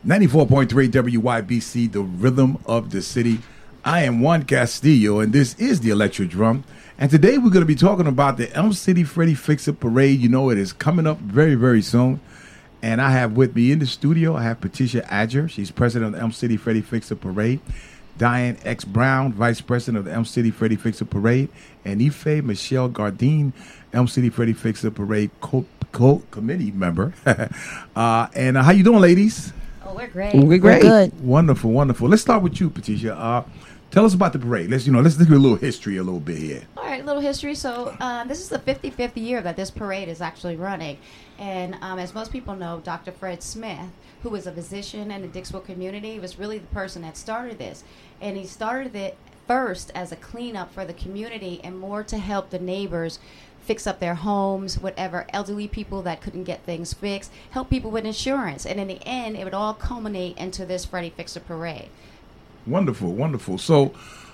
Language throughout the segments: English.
94.3 WYBC, the rhythm of the city. I am Juan Castillo, and this is the Electric Drum. And today we're going to be talking about the Elm City Freddie Fix-It Parade. You know, it is coming up very, very soon. And I have with me in the studio, I have Patricia Adger. She's president of the Elm City Freddie Fix-It Parade. Diane X. Brown, vice president of the Elm City Freddie Fix-It Parade. And Ife Michelle Gardine, Elm City Freddie Fix-It Parade committee member. And how you doing, ladies? Oh, we're great. We're great. We're good. Wonderful, wonderful. Let's start with you, Patricia. Tell us about the parade. Let's do a little history a little bit here. All right, a little history. So this is the 55th year that this parade is actually running. And as most people know, Dr. Fred Smith, who was a physician in the Dixwell community, was really the person that started this. And he started it first as a cleanup for the community and more to help the neighbors fix up their homes, whatever, elderly people that couldn't get things fixed, help people with insurance. And in the end, it would all culminate into this Freddie Fix-It Parade. Wonderful, wonderful. So,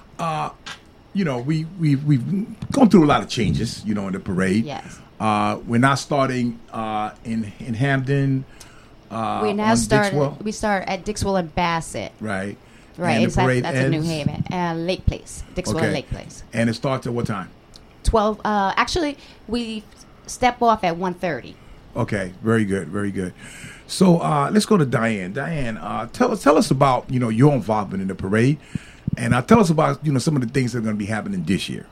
we've gone through a lot of changes, in the parade. Yes. We're not starting in Hampden. We now We start at Dixwell and Bassett. Right. Right. And the parade that's in New Haven. Lake Place. Dixwell and Lake Place. And it starts at what time? 12. Actually, we step off at 1:30. Okay. Very good. Very good. So let's go to Diane. Diane, tell us about your involvement in the parade, and tell us about some of the things that are going to be happening this year.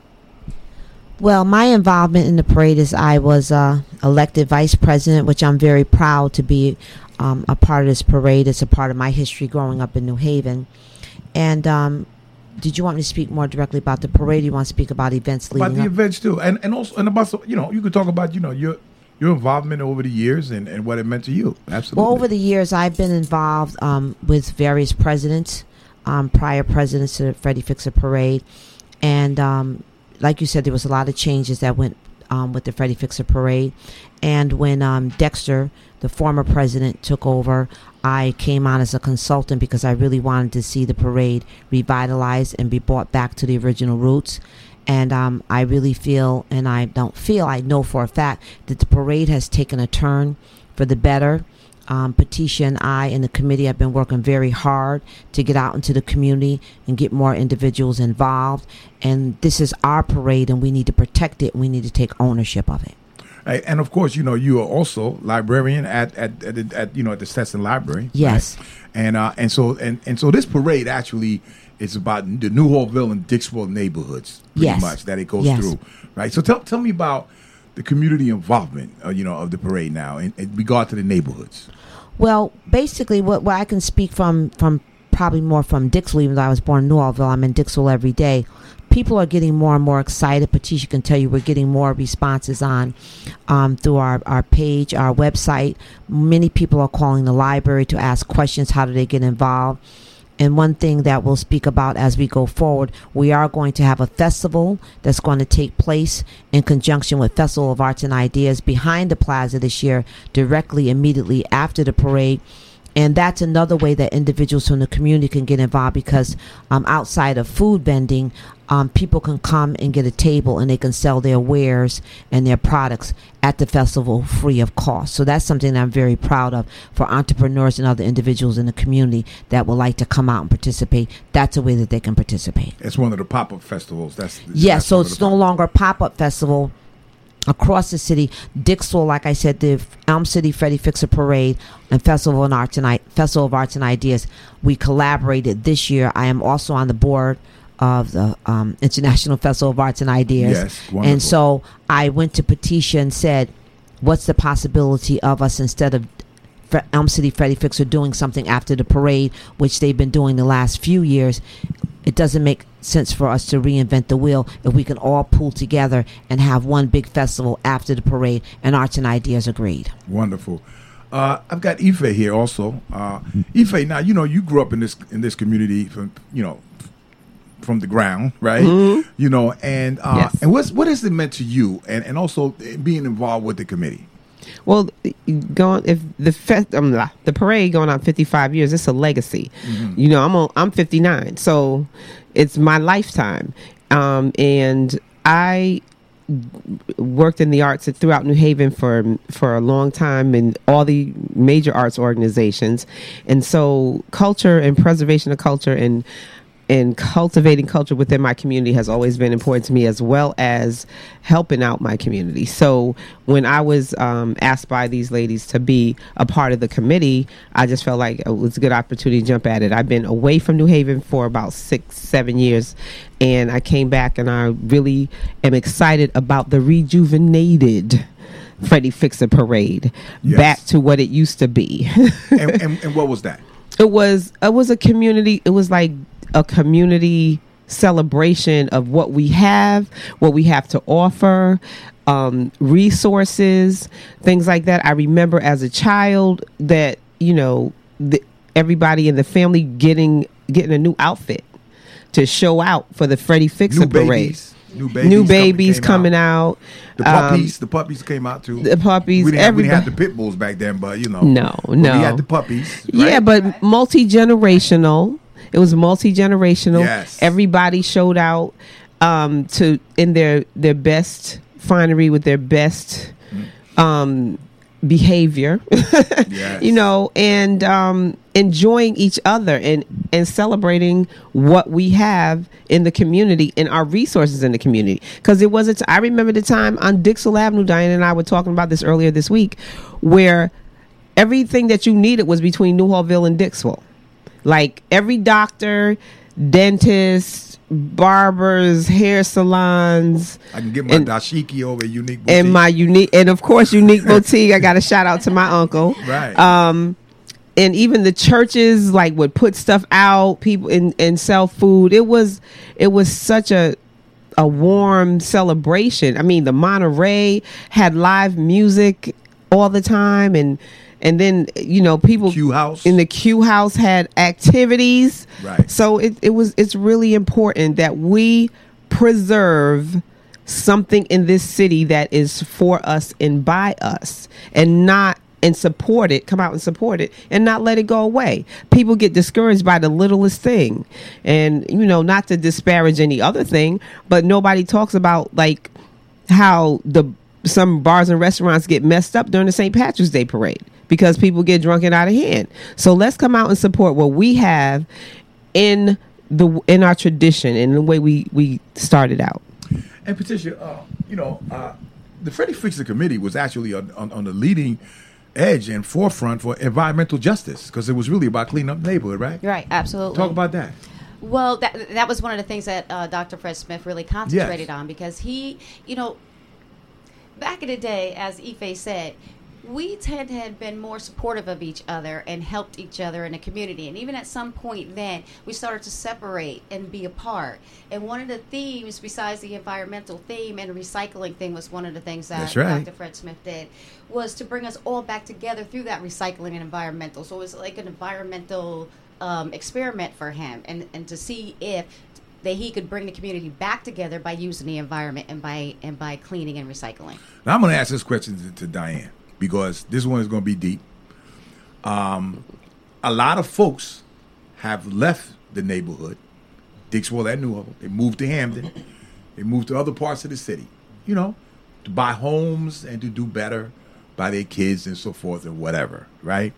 Well, my involvement in the parade is I was elected vice president, which I'm very proud to be a part of this parade. It's a part of my history growing up in New Haven. And did you want me to speak more directly about the parade? Or you want to speak about events leading about the events too, and also about you could talk about your involvement over the years and what it meant to you. Absolutely. Well, over the years, I've been involved with various presidents, prior presidents to the Freddie Fix-It Parade. And like you said, there was a lot of changes that went with the Freddie Fix-It Parade. And when Dexter, the former president, took over, I came on as a consultant because I really wanted to see the parade revitalized and be brought back to the original roots. And I really feel, and I know for a fact that the parade has taken a turn for the better. Patricia and I and the committee have been working very hard to get out into the community and get more individuals involved. And this is our parade, and we need to protect it, and we need to take ownership of it. And of course, you are also librarian at the Stetson Library. Yes. Right? And so this parade actually is about the New Hallville and Dixwell neighborhoods, pretty much, that it goes through, right? So tell me about the community involvement, of the parade now in regard to the neighborhoods. Well, basically, what I can speak from probably more from Dixwell, even though I was born in New Hallville, I'm in Dixwell every day. People are getting more and more excited. Patricia can tell you we're getting more responses on through our page, our website. Many people are calling the library to ask questions. How do they get involved? And one thing that we'll speak about as we go forward, we are going to have a festival that's going to take place in conjunction with Festival of Arts and Ideas behind the plaza this year, directly, immediately after the parade. And that's another way that individuals from the community can get involved because outside of food vending, people can come and get a table and they can sell their wares and their products at the festival free of cost. So that's something that I'm very proud of for entrepreneurs and other individuals in the community that would like to come out and participate. That's a way that they can participate. It's one of the pop-up festivals. Yes, so it's no longer a pop-up festival. Across the city, Dixwell, like I said, the Elm City Freddie Fix-It Parade and Festival of Arts and Ideas, we collaborated this year. I am also on the board of the International Festival of Arts and Ideas. Yes, wonderful. And so I went to Patricia and said, what's the possibility of us, instead of Elm City Freddie Fix-It doing something after the parade, which they've been doing the last few years, it doesn't make sense for us to reinvent the wheel if we can all pull together and have one big festival after the parade. And Arts and Ideas agreed. Wonderful. I've got Ife here also. Ife, now you grew up in this community from the ground, right? Mm-hmm. And yes. And what has it meant to you, and also being involved with the committee? Well, if the parade going on 55 years, it's a legacy. Mm-hmm. I'm 59, so it's my lifetime, and I worked in the arts throughout New Haven for a long time in all the major arts organizations. And so culture and preservation of culture and cultivating culture within my community has always been important to me, as well as helping out my community. So when I was asked by these ladies to be a part of the committee, I just felt like it was a good opportunity to jump at it. I've been away from New Haven for about 6-7 years, and I came back, and I really am excited about the rejuvenated Freddie Fix-It Parade, Yes. back to what it used to be. and what was that? It was a community. It was like a community celebration of what we have to offer, resources, things like that. I remember as a child that, everybody in the family getting a new outfit to show out for the Freddie Fix-It Parade. New babies coming out. The puppies came out too. The puppies. We didn't have the pit bulls back then, but No. We had the puppies. Right? Yeah, but multi-generational. It was multi-generational. Yes. Everybody showed out in their best finery with their best behavior. Yes. And enjoying each other and celebrating what we have in the community and our resources in the community. Because I remember the time on Dixwell Avenue, Diane and I were talking about this earlier this week, where everything that you needed was between Newhallville and Dixwell. Like every doctor, dentist, barbers, hair salons. I can get my dashiki over at Unique Boutique. And of course Unique Boutique. I got a shout out to my uncle. Right. And even the churches would put stuff out, people and sell food. It was such a warm celebration. I mean, the Monterey had live music all the time, and then people Q House. in the Q House had activities. Right. So it's really important that we preserve something in this city that is for us and by us, and support it, come out and support it, and not let it go away. People get discouraged by the littlest thing. And, not to disparage any other thing, but nobody talks about how some bars and restaurants get messed up during the St. Patrick's Day parade because people get drunk and out of hand. So let's come out and support what we have in our tradition and the way we started out. And Patricia, the Freddie Fix-It Committee was actually on the leading edge and forefront for environmental justice, because it was really about cleaning up the neighborhood, right? Right, absolutely. Talk about that. Well, that was one of the things that Dr. Fred Smith really concentrated on, because he, back in the day, as Ife said, we tend to have been more supportive of each other and helped each other in the community. And even at some point then, we started to separate and be apart. And one of the themes, besides the environmental theme and the recycling thing, was one of the things that That's right. Dr. Fred Smith did, was to bring us all back together through that recycling and environmental. So it was like an environmental experiment for him, and to see if he could bring the community back together by using the environment and by cleaning and recycling. Now I'm going to ask this question to Diane, because this one is going to be deep. A lot of folks have left the neighborhood, Dixwell and Newhall. They moved to Hamden. They moved to other parts of the city, to buy homes and to do better by their kids and so forth and whatever, right?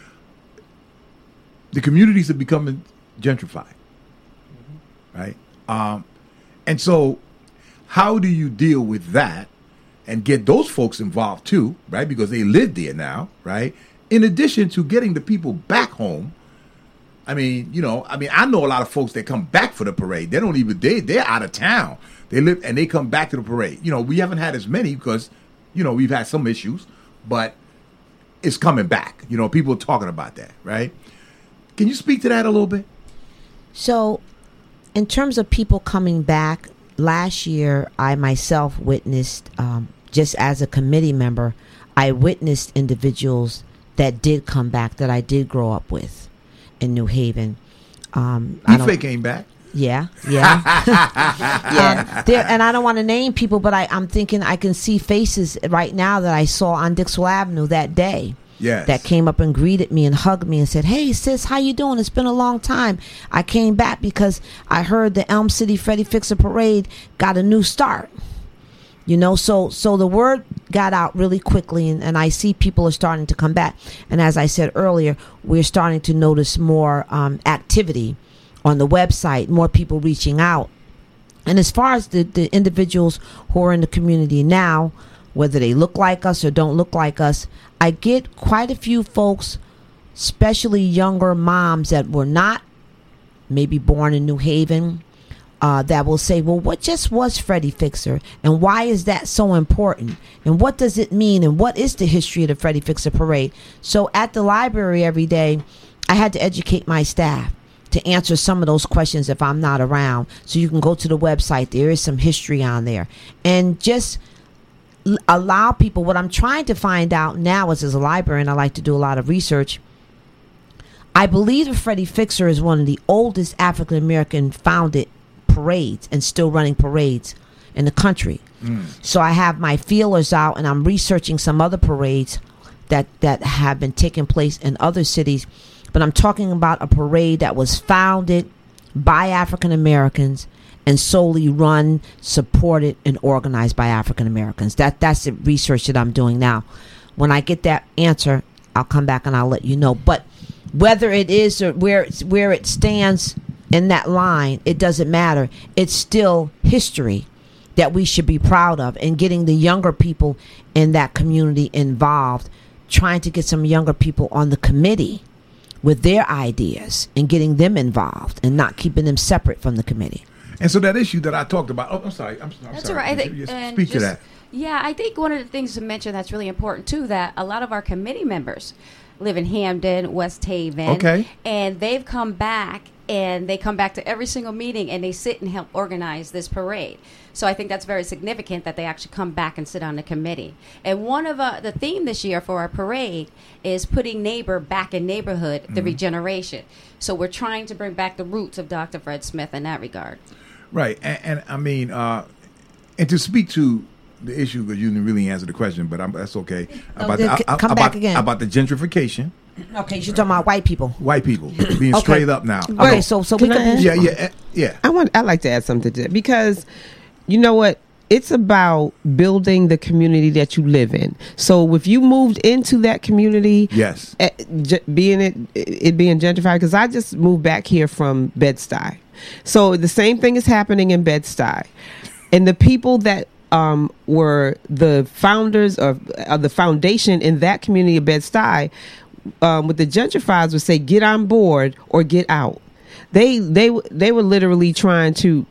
The communities are becoming gentrified, right? And so how do you deal with that and get those folks involved too, right? Because they live there now, right? In addition to getting the people back home. I know a lot of folks that come back for the parade. They're out of town. They live and they come back to the parade. We haven't had as many because, we've had some issues, but it's coming back. People are talking about that, right? Can you speak to that a little bit? So, in terms of people coming back, last year I myself witnessed, just as a committee member, I witnessed individuals that did come back that I did grow up with in New Haven. Ife came back. Yeah. And I don't want to name people, but I'm thinking I can see faces right now that I saw on Dixwell Avenue that day. Yes. That came up and greeted me and hugged me and said, "Hey sis, how you doing? It's been a long time. I came back because I heard the Elm City Freddie Fix-It Parade got a new start." You know, so the word got out really quickly, and I see people are starting to come back. And as I said earlier, we're starting to notice more activity on the website, more people reaching out. And as far as the individuals who are in the community now, whether they look like us or don't look like us, I get quite a few folks, especially younger moms that were not maybe born in New Haven, that will say, well, what just was Freddie Fixer? And why is that so important? And what does it mean? And what is the history of the Freddie Fixer Parade? So at the library every day, I had to educate my staff to answer some of those questions if I'm not around. So you can go to the website. There is some history on there. And just allow people, what I'm trying to find out now is, as a librarian, I like to do a lot of research. I believe the Freddie Fixer is one of the oldest African American founded parades and still running parades in the country. So I have my feelers out, and I'm researching some other parades that have been taking place in other cities. But I'm talking about a parade that was founded by African Americans and solely run, supported, and organized by African Americans. That's the research that I'm doing now. When I get that answer, I'll come back and I'll let you know. But whether it is or where it stands in that line, it doesn't matter. It's still history that we should be proud of, and getting the younger people in that community involved, trying to get some younger people on the committee with their ideas and getting them involved and not keeping them separate from the committee. And so that issue that I talked about, I'm sorry. That's sorry. all right. I think, Speak to that. Yeah, I think one of the things to mention that's really important, too, that a lot of our committee members live in Hampden, West Haven. Okay. And they've come back, and they come back to every single meeting, and they sit and help organize this parade. So I think that's very significant that they actually come back and sit on the committee. And one of the theme this year for our parade is putting neighbor back in neighborhood, the regeneration. So we're trying to bring back the roots of Dr. Fred Smith in that regard. Right. And I mean, and to speak to the issue, because you didn't really answer the question, but that's okay. Come back again. About the gentrification. Okay, you're talking about white people. White people being straight up now. Okay, so we can. Yeah. I'd like to add something to that, because you know what? It's about building the community that you live in. So if you moved into that community, yes, being it being gentrified, because I just moved back here from Bed-Stuy. So the same thing is happening in Bed-Stuy. And the people that were the founders of the foundation in that community of Bed-Stuy, with the gentrifiers would say, get on board or get out. They were literally trying to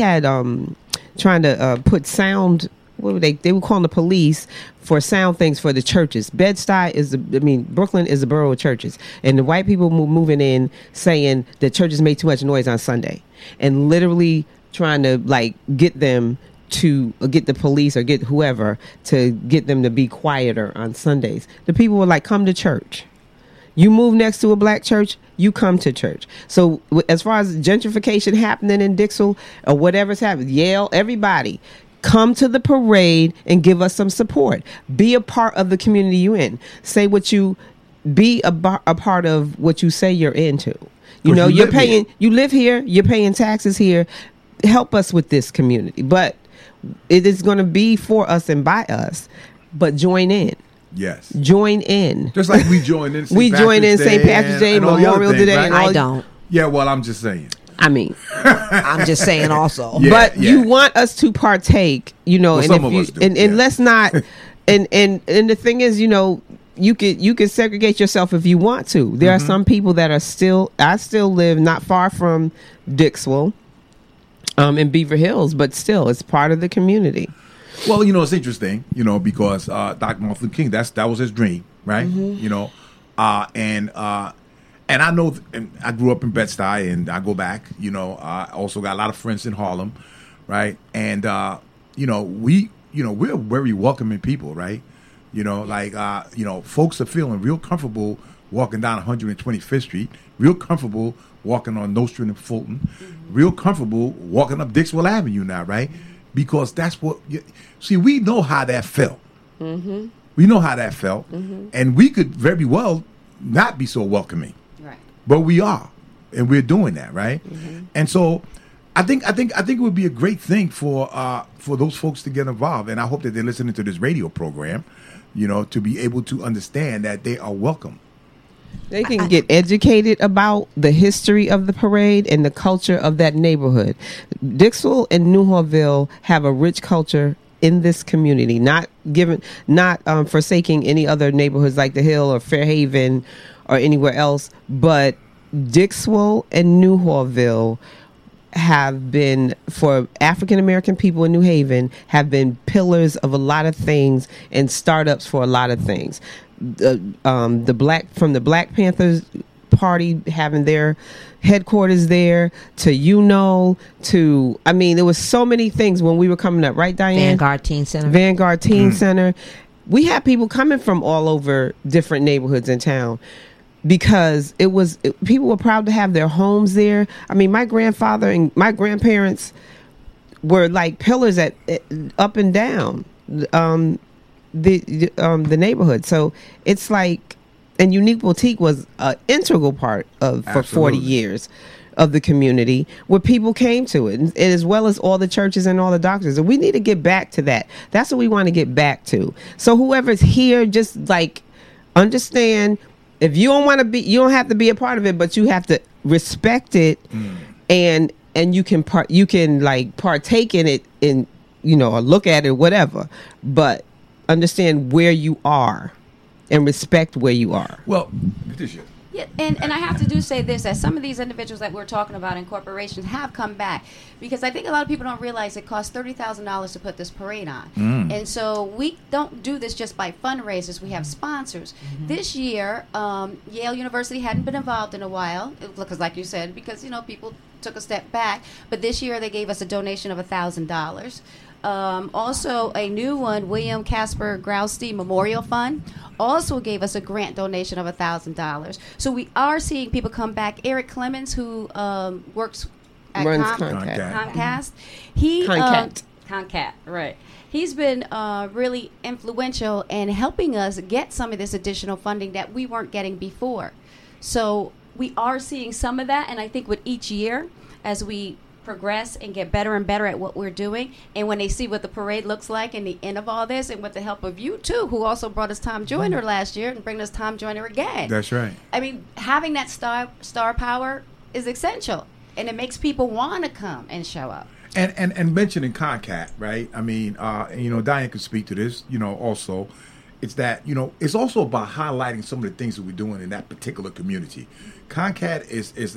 put sound. What were they were calling the police for sound things for the churches. Bed-Stuy Brooklyn is a borough of churches, and the white people moving in saying that churches made too much noise on Sunday, and literally trying to get them to get the police or get whoever to get them to be quieter on Sundays. The people were like, come to church. You move next to a black church, you come to church. So as far as gentrification happening in Dixville or whatever's happening, Yale, everybody, come to the parade and give us some support. Be a part of the community you in. Be a part of what you say you're into. You live here, you're paying taxes here. Help us with this community. But it is going to be for us and by us, but join in. Yes. Join in. Just like we join in St. Patrick's Day, Memorial Day. Right? I don't. Yeah, well, I'm just saying. I'm just saying also. Yeah, but you want us to partake, well, and some of us do. And let's not and the thing is, you could segregate yourself if you want to. There are some people that I still live not far from Dixville, in Beaver Hills, but still it's part of the community. Well, it's interesting, because Dr. Martin Luther King, that was his dream, right? And I know, and I grew up in Bed-Stuy, and I go back, I also got a lot of friends in Harlem, right? And, we're very welcoming people, right? Folks are feeling real comfortable walking down 125th Street, real comfortable walking on Nostrand and Fulton, real comfortable walking up Dixwell Avenue now, right? Because that's what we know how that felt. We know how that felt, and we could very well not be so welcoming, right? But we are, and we're doing that, right? And so I think it would be a great thing for those folks to get involved, and I hope that they're listening to this radio program, to be able to understand that they are welcome. They can get educated about the history of the parade and the culture of that neighborhood. Dixwell and Newhartville have a rich culture in this community, not forsaking any other neighborhoods like the Hill or Fairhaven or anywhere else, but Dixwell and Newhartville have been, for African American people in New Haven, have been pillars of a lot of things and startups for a lot of things. The Black Panthers Party having their headquarters there, to there was so many things when we were coming up, right, Diane? Vanguard Teen Center. We had people coming from all over different neighborhoods in town because people were proud to have their homes there. I mean, my grandfather and my grandparents were like pillars at up and down the neighborhood. So it's like, and Unique Boutique was an integral part of for 40 years of the community where people came to it, and as well as all the churches and all the doctors. And we need to get back to that. That's what we want to get back to. So whoever's here, just like understand, if you don't want to be, you don't have to be a part of it, but you have to respect it, and you can like partake in it, in or look at it, whatever, but understand where you are and respect where you are. Well, Patricia. Yeah, and I have to say this, that some of these individuals that we're talking about in corporations have come back, because I think a lot of people don't realize it costs $30,000 to put this parade on. And so we don't do this just by fundraisers. We have sponsors. This year, Yale University hadn't been involved in a while, because like you said, because people took a step back. But this year they gave us a donation of $1,000. Also, a new one, William Casper Grousty Memorial Fund, also gave us a grant donation of $1,000. So we are seeing people come back. Eric Clemens, who works at Comcast, Concat, right? He's been really influential in helping us get some of this additional funding that we weren't getting before. So we are seeing some of that, and I think with each year, as we progress and get better and better at what we're doing, and when they see what the parade looks like in the end of all this, and with the help of you too, who also brought us Tom Joyner last year and bring us Tom Joyner again. That's right. I mean, having that star power is essential, and it makes people want to come and show up. And mentioning Concat, right? I mean, Diane could speak to this. Also, it's that it's also about highlighting some of the things that we're doing in that particular community. Concat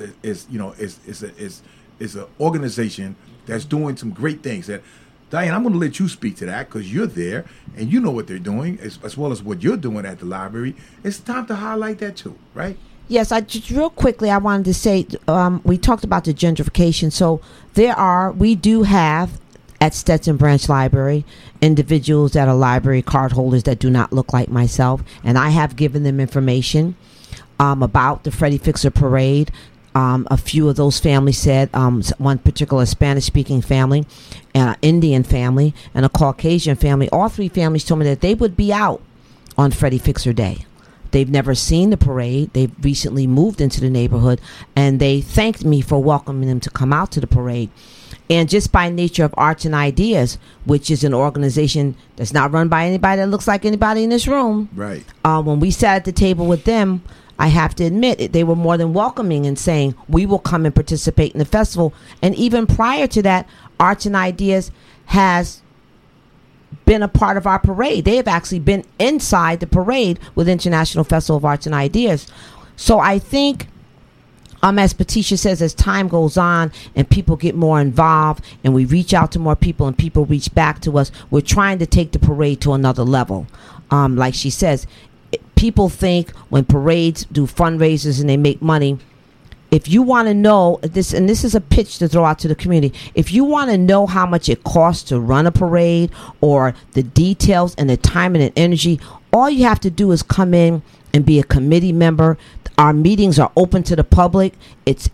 is an organization that's doing some great things. That, Diane, I'm going to let you speak to that because you're there and you know what they're doing, as well as what you're doing at the library. It's time to highlight that too, right? Yes, just real quickly, I wanted to say, we talked about the gentrification. So we do have at Stetson Branch Library individuals that are library card holders that do not look like myself, and I have given them information about the Freddie Fixer Parade. A few of those families said, one particular Spanish-speaking family, an Indian family, and a Caucasian family, all three families told me that they would be out on Freddie Fixer Day. They've never seen the parade. They've recently moved into the neighborhood, and they thanked me for welcoming them to come out to the parade. And just by nature of Arts and Ideas, which is an organization that's not run by anybody that looks like anybody in this room, right? When we sat at the table with them, I have to admit, they were more than welcoming and saying, we will come and participate in the festival. And even prior to that, Arts and Ideas has been a part of our parade. They have actually been inside the parade with International Festival of Arts and Ideas. So I think, as Patricia says, as time goes on and people get more involved and we reach out to more people and people reach back to us, we're trying to take the parade to another level. Like she says, people think when parades do fundraisers and they make money, if you want to know this, and this is a pitch to throw out to the community, if you want to know how much it costs to run a parade or the details and the time and the energy, all you have to do is come in and be a committee member. Our meetings are open to the public. It's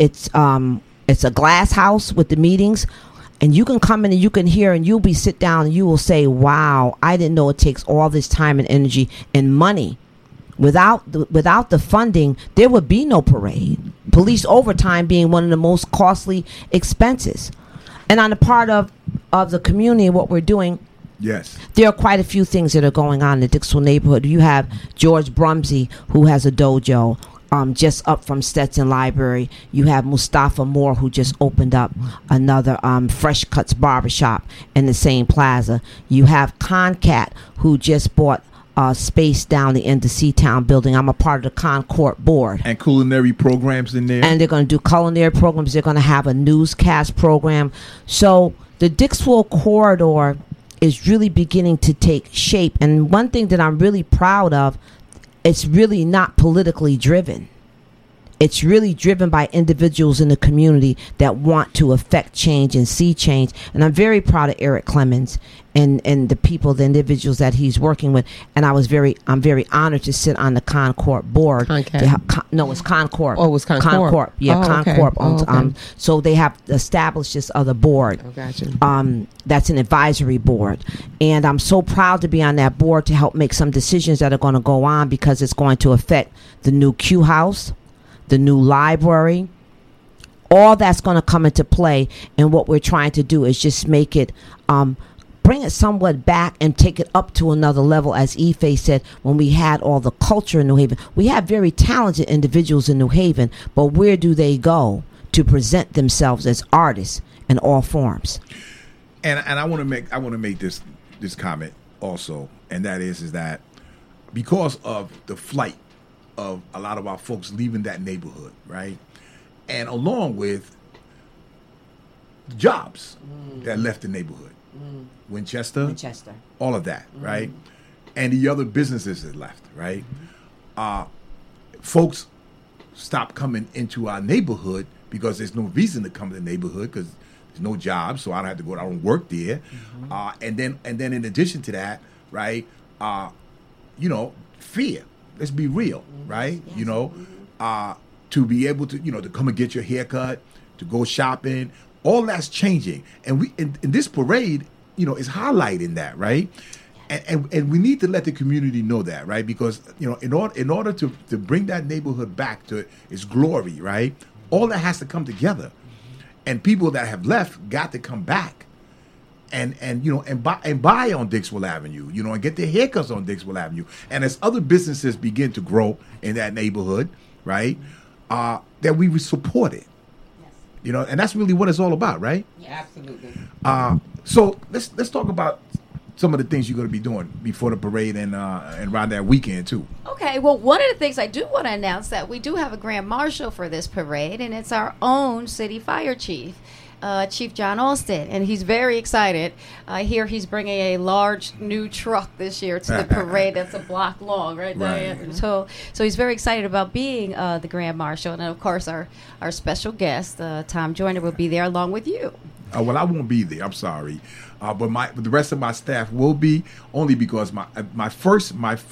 a glass house with the meetings. And you can come in and you can hear and you'll be sit down and you will say, wow, I didn't know it takes all this time and energy and money. Without the funding, there would be no parade. Police overtime being one of the most costly expenses. And on the part of the community, what we're doing, Yes. there are quite a few things that are going on in the Dixville neighborhood. You have George Brumsey, who has a dojo just up from Stetson Library. You have Mustafa Moore, who just opened up another Fresh Cuts barbershop in the same plaza. You have Concat, who just bought space down the end of Seatown building. I'm a part of the Concord board. And culinary programs in there. And they're going to do culinary programs. They're going to have a newscast program. So the Dixville corridor is really beginning to take shape. And one thing that I'm really proud of, it's really not politically driven. It's really driven by individuals in the community that want to affect change and see change. And I'm very proud of Eric Clemens and the people, the individuals that he's working with. And I'm very honored to sit on the Concord board. No, it's Concord. Oh, it was Concord. Concord. Yeah, Oh, okay. Concord owns. Oh, okay. So they have established this other board. Oh, gotcha. That's an advisory board, and I'm so proud to be on that board to help make some decisions that are going to go on, because it's going to affect the new Q house, the new library. All that's going to come into play, and what we're trying to do is just make it bring it somewhat back and take it up to another level. As Ife said, when we had all the culture in New Haven, we have very talented individuals in New Haven, but where do they go to present themselves as artists in all forms? And I want to make this comment also, and that is that because of the flight of a lot of our folks leaving that neighborhood, right, and along with jobs that left the neighborhood, Winchester, all of that, right, and the other businesses that left, right, folks stopped coming into our neighborhood because there's no reason to come to the neighborhood because there's no job, so I don't have to go. I don't work there, and then in addition to that, right, fear. Let's be real, right? Yes. To be able to to come and get your haircut, to go shopping, all that's changing, and we in this parade, is highlighting that, right? And we need to let the community know that, right? Because in order to bring that neighborhood back to its glory, right? All that has to come together. And people that have left got to come back, and buy on Dixwell Avenue, and get their haircuts on Dixwell Avenue. And as other businesses begin to grow in that neighborhood, right, that we support it, and that's really what it's all about, right? Yeah, absolutely. So let's talk about some of the things you're going to be doing before the parade and around that weekend too. Okay, well, one of the things I do want to announce that we do have a grand marshal for this parade, and it's our own city fire chief, Chief John Alston, and he's very excited. I hear he's bringing a large new truck this year to the parade that's a block long, right, Diane? Right. So he's very excited about being the grand marshal, and of course our special guest, Tom Joyner, will be there along with you. Well, I won't be there. I'm sorry, but the rest of my staff will be, only because my first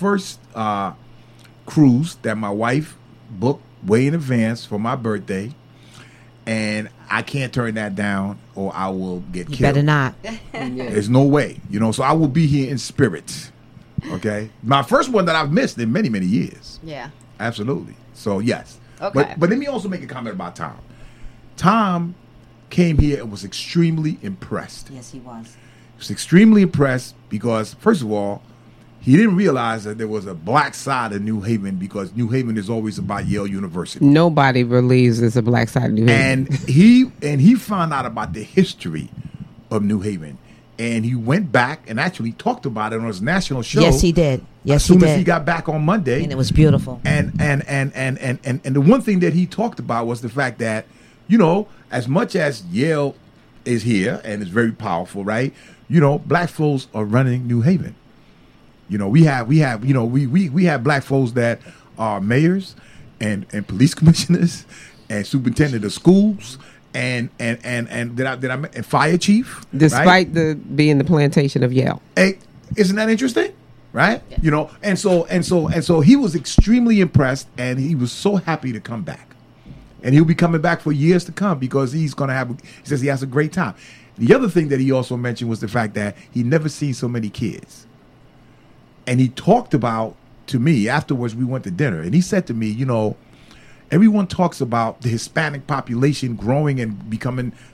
cruise that my wife booked way in advance for my birthday, and I can't turn that down or I will get killed. You better not. There's no way, so I will be here in spirit. Okay, my first one that I've missed in many, many years. Yeah, absolutely. So yes, okay. But let me also make a comment about Tom. Tom came here and was extremely impressed. Yes, he was. He was extremely impressed because, first of all, he didn't realize that there was a black side of New Haven, because New Haven is always about Yale University. Nobody believes there's a black side of New Haven. And he found out about the history of New Haven, and he went back and actually talked about it on his national show. Yes, he did. Yes, as soon as he got back on Monday, and it was beautiful. And the one thing that he talked about was the fact that, as much as Yale is here and is very powerful, right? Black folks are running New Haven. We have black folks that are mayors and police commissioners and superintendent of schools and fire chief, despite being the plantation of Yale. Hey, isn't that interesting? Right? Yeah. And so he was extremely impressed, and he was so happy to come back. And he'll be coming back for years to come, because he says he has a great time. The other thing that he also mentioned was the fact that he never seen so many kids. And he talked about, to me, afterwards we went to dinner, and he said to me, everyone talks about the Hispanic population growing and becoming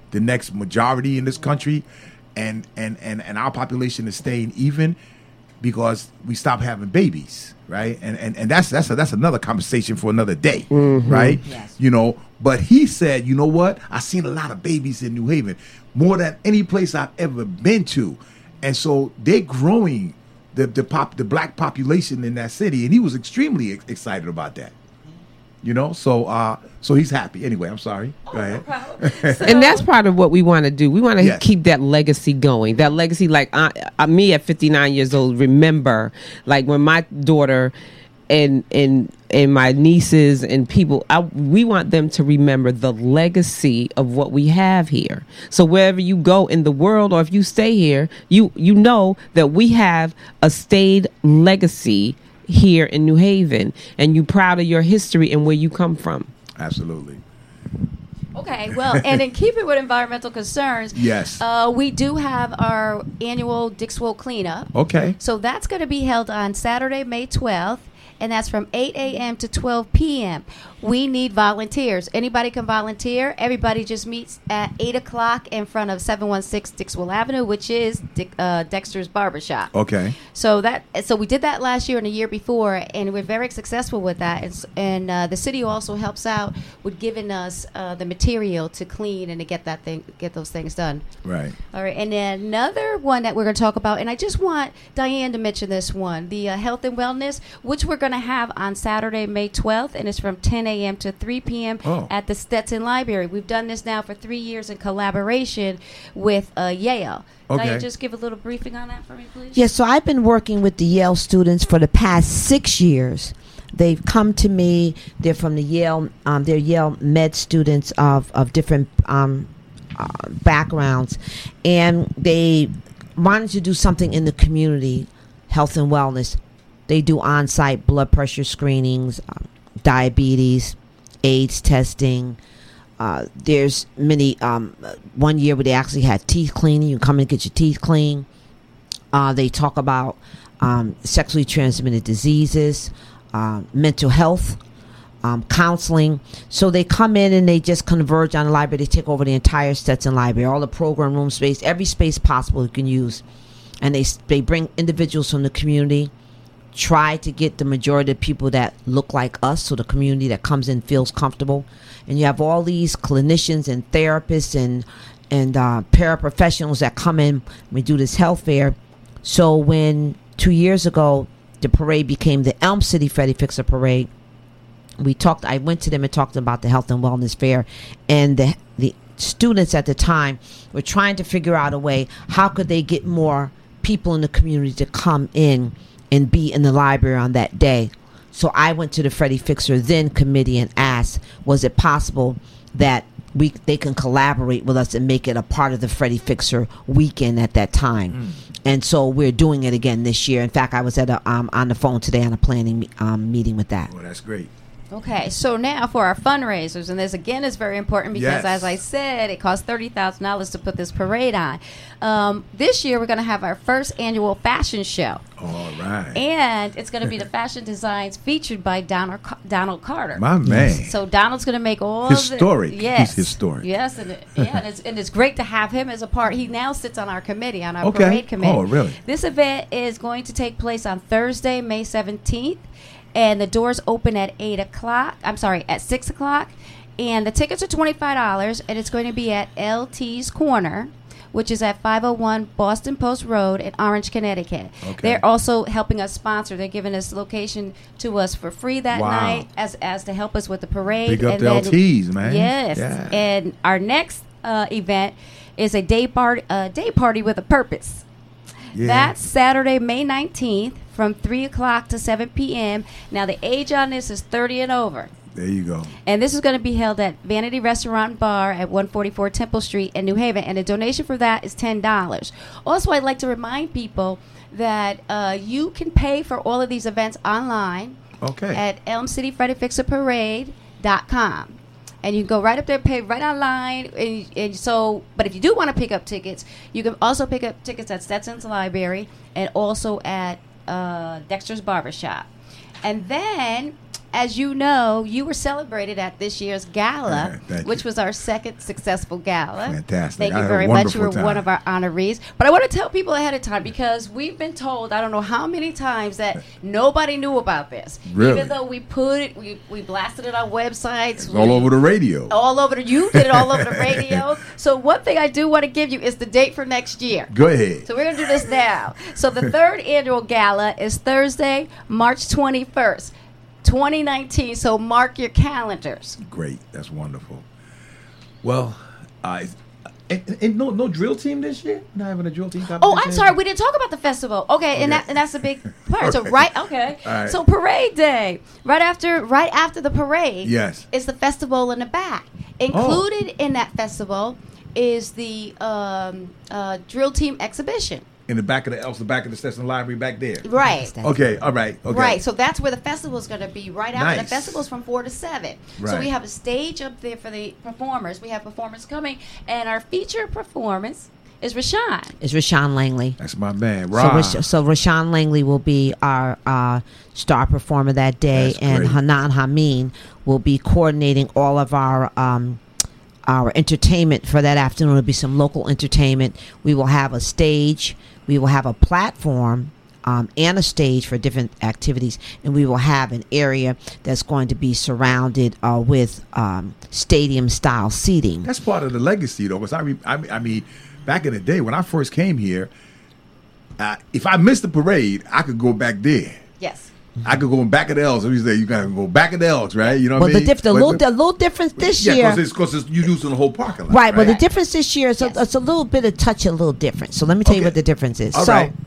the next majority in this country, and our population is staying even because we stop having babies, right? And that's another conversation for another day, right? Yes. You know, but he said, you know what? I seen a lot of babies in New Haven, more than any place I've ever been to, and so they're growing the black population in that city, and he was extremely excited about that. You know, so he's happy. Anyway, I'm sorry. Go ahead. And that's part of what we want to do. We want to Yes. keep that legacy going. That legacy, like me at 59 years old, remember, like when my daughter and my nieces and people, we want them to remember the legacy of what we have here. So wherever you go in the world, or if you stay here, you know that we have a stayed legacy here in New Haven, and you proud of your history and where you come from. Absolutely. Okay, well, and in keeping with environmental concerns, Yes. we do have our annual Dixwell cleanup. Okay. So that's going to be held on Saturday, May 12th, and that's from 8 a.m. to 12 p.m. We need volunteers. Anybody can volunteer. Everybody just meets at 8 o'clock in front of 716 Dixwell Avenue, which is Dexter's Barbershop. Okay. So we did that last year and the year before, and we're very successful with that. And the city also helps out with giving us the material to clean and to get those things done. Right. All right, and then another one that we're going to talk about, and I just want Diane to mention this one, the health and wellness, which we're going to have on Saturday, May 12th, and it's from 10 a.m. to 3 p.m. at the Stetson Library. We've done this now for 3 years in collaboration with Yale. Okay. Diane, just give a little briefing on that for me, please. Yes, so I've been working with the Yale students for the past 6 years. They've come to me. They're from the Yale. They're Yale med students of different backgrounds, and they wanted to do something in the community, health and wellness. They do on-site blood pressure screenings, diabetes, AIDS testing. There's many. One year where they actually had teeth cleaning. You come and get your teeth clean. They talk about sexually transmitted diseases, mental health, counseling. So they come in and they just converge on the library. They take over the entire Stetson Library, all the program room space, every space possible you can use. And they bring individuals from the community, try to get the majority of people that look like us, so the community that comes in feels comfortable. And you have all these clinicians and therapists and paraprofessionals that come in. We do this health fair. So when 2 years ago the parade became the Elm City Freddie Fixer Parade, I went to them and talked about the health and wellness fair, and the students at the time were trying to figure out a way, how could they get more people in the community to come in and be in the library on that day. So I went to the Freddie Fixer then committee and asked, was it possible that they can collaborate with us and make it a part of the Freddie Fixer weekend at that time. And so we're doing it again this year. In fact, I was at on the phone today on a planning meeting with that. Well, that's great. Okay, so now for our fundraisers, and this again is very important because, Yes. as I said, it costs $30,000 to put this parade on. This year, we're going to have our first annual fashion show, All right. and it's going to be the fashion designs featured by Donald Carter. My man. So Donald's going to make all Historic. of the, yes, He's historic. Yes, and it's great to have him as a part. He now sits on our committee, on our Okay. parade committee. Oh, really? This event is going to take place on Thursday, May 17th. And the doors open at 8 o'clock. I'm sorry, at 6 o'clock. And the tickets are $25, and it's going to be at LT's Corner, which is at 501 Boston Post Road in Orange, Connecticut. Okay. They're also helping us sponsor. They're giving us location to us for free that Wow. night as to help us with the parade. Big up And the then- LTs, man. Yes. Yeah. And our next event is a day party with a purpose. Yeah. That's Saturday, May 19th from 3 o'clock to 7 p.m. Now, the age on this is 30 and over. There you go. And this is going to be held at Vanity Restaurant and Bar at 144 Temple Street in New Haven. And the donation for that is $10. Also, I'd like to remind people that you can pay for all of these events online Okay. at ElmCityFreddieFixerParade.com. And you can go right up there, pay right online. But if you do want to pick up tickets, you can also pick up tickets at Stetson's Library and also at Dexter's Barbershop. And then as you know, you were celebrated at this year's gala, Thank which you. was our second successful gala. Fantastic. Thank I you had a very much. You were wonderful one time. of our honorees. But I want to tell people ahead of time, because we've been told, I don't know how many times, that nobody knew about this. Really? Even though we put it, we blasted it on websites. It's all over the radio. All over you did it all over the radio. So one thing I do want to give you is the date for next year. Go ahead. So we're going to do this now. So the third annual gala is Thursday, March 21st, 2019. So mark your calendars. Great. That's wonderful. Well, and no drill team this year? Not having a drill team competition? Oh, I'm sorry. We didn't talk about the festival. Okay, and that's a big part. So okay. All right. So parade day, right after the parade. Yes. Is the festival in the back. Included in that festival is the drill team exhibition. In the back of the back of the Stetson Library back there. Right. Okay, all right. Okay. Right, so that's where the festival is going to be, right after. Nice. The festival's from 4 to 7. So Right. we have a stage up there for the performers. We have performers coming, and our featured performance is Rashawn. It's Rashawn Langley. That's my man, So, Rob. so Rashawn Langley will be our star performer that day, That's and great. Hanan Hameen will be coordinating all of our entertainment for that afternoon. It'll be some local entertainment. We will have a stage. We will have a platform and a stage for different activities, and we will have an area that's going to be surrounded with stadium-style seating. That's part of the legacy, though. Because I mean, back in the day when I first came here, if I missed the parade, I could go back there. Yes. I could go back of the Elks. You say you gotta go back of the Elks, right? You know Well, what I mean? the little difference this year. Yeah, because you using the whole parking lot. Right, but the difference this year is Yes. it's a little bit of touch, a little different. So let me tell you Okay. what the difference is. All So right.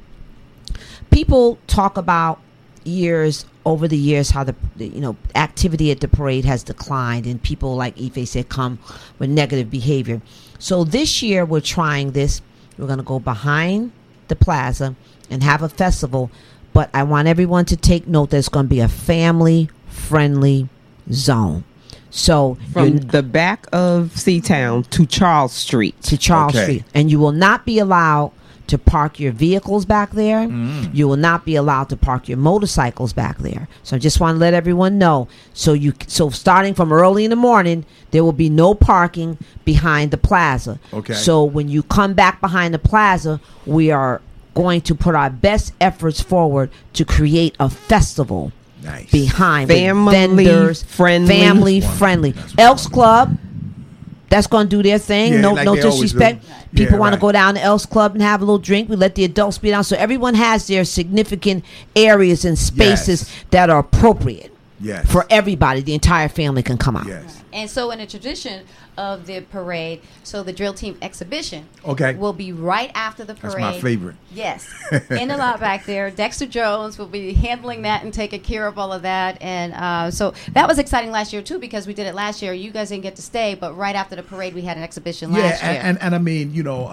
people talk about over the years how the activity at the parade has declined, and people, like Ife said, come with negative behavior. So this year we're trying this. We're going to go behind the plaza and have a festival, but I want everyone to take note that it's going to be a family-friendly zone. So From the back of Seatown to Charles Street. to Charles Okay. Street, and you will not be allowed to park your vehicles back there. You will not be allowed to park your motorcycles back there. So I just want to let everyone know. So starting from early in the morning, there will be no parking behind the plaza. Okay. So when you come back behind the plaza, we are going to put our best efforts forward to create a festival Nice. behind with Family vendors, friendly. family That's friendly. wonderful. Elks Club, that's going to do their thing. Yeah, no like no they always disrespect. do. People Yeah, want to right. go down to Elks Club and have a little drink. We let the adults be down, so everyone has their significant areas and spaces Yes. that are appropriate Yes. for everybody. The entire family can come out. Yes. And so in the tradition of the parade, so the drill team exhibition Okay. will be right after the parade. That's my favorite. Yes. In the lot back there. Dexter Jones will be handling that and taking care of all of that. And so that was exciting last year, too, because we did it last year. You guys didn't get to stay, but right after the parade, we had an exhibition last year. and I mean,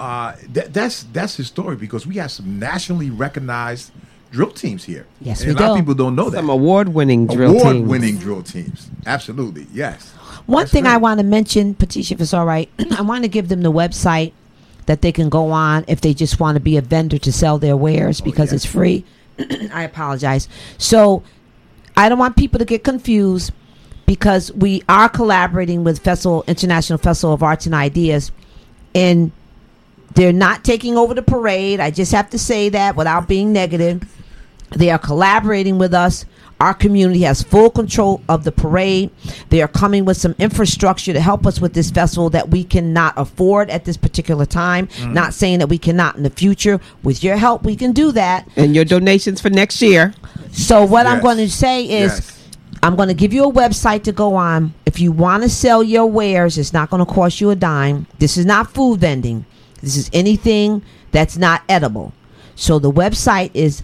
that's historic because we have some nationally recognized drill teams here. Yes, and we a lot do. of people don't know that. Some award-winning drill teams. Award-winning drill teams. Absolutely. Yes. One That's thing I great. want to mention, Patricia, if it's all right, I want to give them the website that they can go on if they just want to be a vendor to sell their wares because yes. it's free. I apologize. So I don't want people to get confused because we are collaborating with International Festival of Arts and Ideas, and they're not taking over the parade. I just have to say that without being negative. They are collaborating with us. Our community has full control of the parade. They are coming with some infrastructure to help us with this festival that we cannot afford at this particular time. Not saying that we cannot in the future. With your help, we can do that. And your donations for next year. So what I'm Yes. going to say is Yes. I'm going to give you a website to go on. If you want to sell your wares, it's not going to cost you a dime. This is not food vending. This is anything that's not edible. So the website is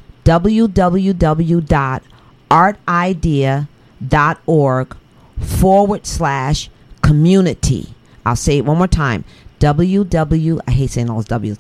www.artidea.org/community. I'll say it one more time. I hate saying all those W's.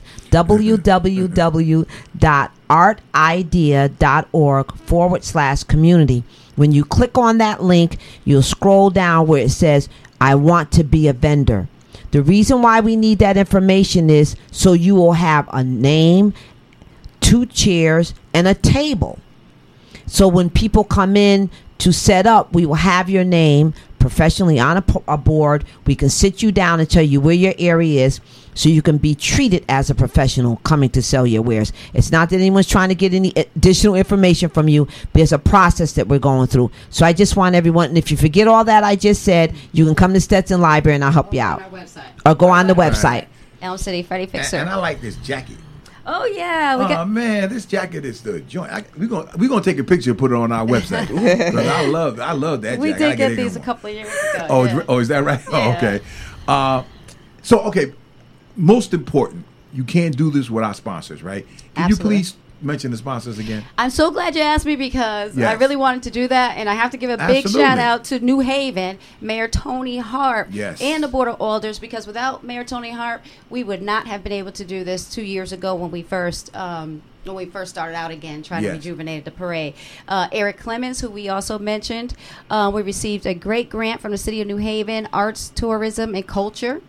www.artidea.org/community. When you click on that link, you'll scroll down where it says, I want to be a vendor. The reason why we need that information is so you will have a name, 2 chairs, and a table. So when people come in, to set up. We will have your name professionally on a board. We can sit you down and tell you where your area is, so you can be treated as a professional coming to sell your wares. It's not that anyone's trying to get any additional information from you. There's a process that we're going through. So I just want everyone, and if you forget all that I just said, you can come to Stetson Library and I'll help you out. Or go on the website. Elm City Freddie Fixer. And I like this jacket. Oh yeah, man, this jacket is the joint. We're gonna take a picture and put it on our website. 'Cause I love that we jacket. did get these a couple of years ago. Oh, is that right? Yeah. Oh, okay. Most important, you can't do this without sponsors, right? Can Absolutely. you please mention the sponsors again? I'm so glad you asked me because Yes. I really wanted to do that, and I have to give a big Absolutely. shout out to New Haven, Mayor Tony Harp, Yes. and the Board of Alders, because without Mayor Tony Harp, we would not have been able to do this 2 years ago when we first started out again trying to Yes. rejuvenate the parade. Eric Clemens, who we also mentioned, we received a great grant from the City of New Haven, Arts, Tourism, and Culture.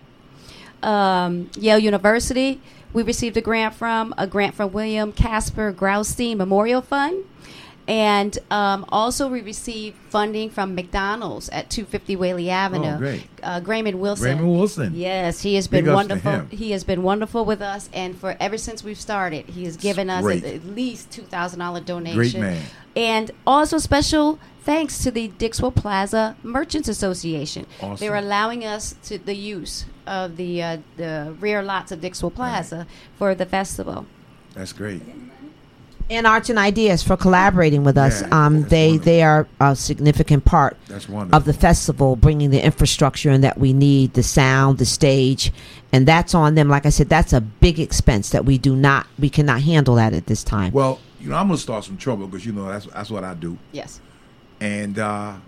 Yale University, we received a grant from William Casper Graustein Memorial Fund. And also we received funding from McDonald's at 250 Whaley Avenue. Oh, great. Raymond Wilson. Raymond Wilson. Yes, he has been Big ups to wonderful. him. He has been wonderful with us, and for ever since we've started, he has given us Great. at least $2,000 donation. Great man. And also special thanks to the Dixwell Plaza Merchants Association. Awesome. They're allowing us to the use of the rear lots of Dixwell Plaza for the festival. That's great. And Arts and Ideas for collaborating with us. Yeah, that's They are a significant part That's wonderful. of the festival, bringing the infrastructure in that we need, the sound, the stage, and that's on them. Like I said, that's a big expense that we cannot handle that at this time. Well, I'm gonna start some trouble because that's what I do, Yes. and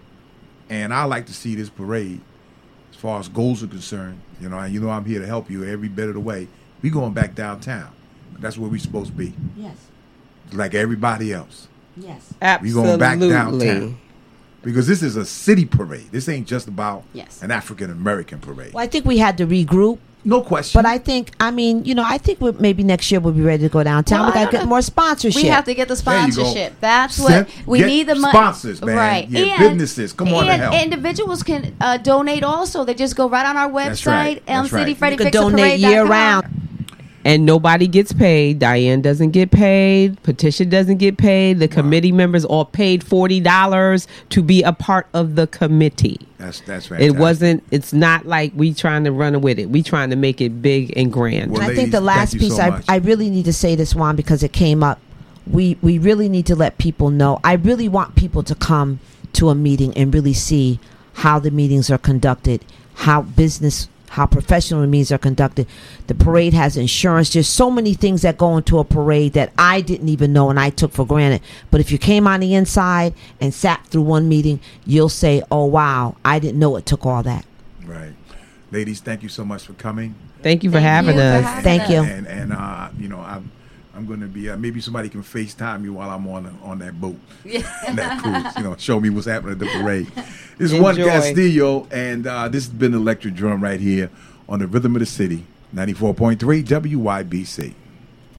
I like to see this parade as far as goals are concerned. And I'm here to help you every bit of the way. We going back downtown. That's where we supposed to be, Yes, like everybody else. yes. We Absolutely. going back downtown because this is a city parade. This ain't just about Yes. an African American parade. Well, I think we had to regroup. No question. But I think maybe next year we'll be ready to go downtown. Well, we got I to don't get know. more sponsorship. We have to get the There you go. sponsorship. That's what we Get need. The money. sponsors, man. Right. Yeah, and businesses. Come on to and help. individuals can donate also. They just go right on our That's right. website, Elm That's City right. Freddie You could Fixer donate Parade.com. year round. And nobody gets paid. Diane doesn't get paid. Petition doesn't get paid. The committee members all paid $40 to be a part of the committee. That's fantastic. It's not like we trying to run with it. We trying to make it big and grand. Well, And I think ladies, the last thank you piece, so much. I really need to say this, Juan, because it came up. We really need to let people know. I really want people to come to a meeting and really see how the meetings are conducted, how professional meetings are conducted. The parade has insurance. There's so many things that go into a parade that I didn't even know and I took for granted. But if you came on the inside and sat through one meeting, you'll say, oh, wow, I didn't know it took all that. Right. Ladies, thank you so much for coming. Thank you for Thank having you for us. having Thank us. you. And I'm going to be maybe somebody can FaceTime you while I'm on that boat, on that cruise. Show me what's happening at the parade. This is Juan Enjoy. Castillo, and this has been the Electric Drum right here on the Rhythm of the City, 94.3 WYBC.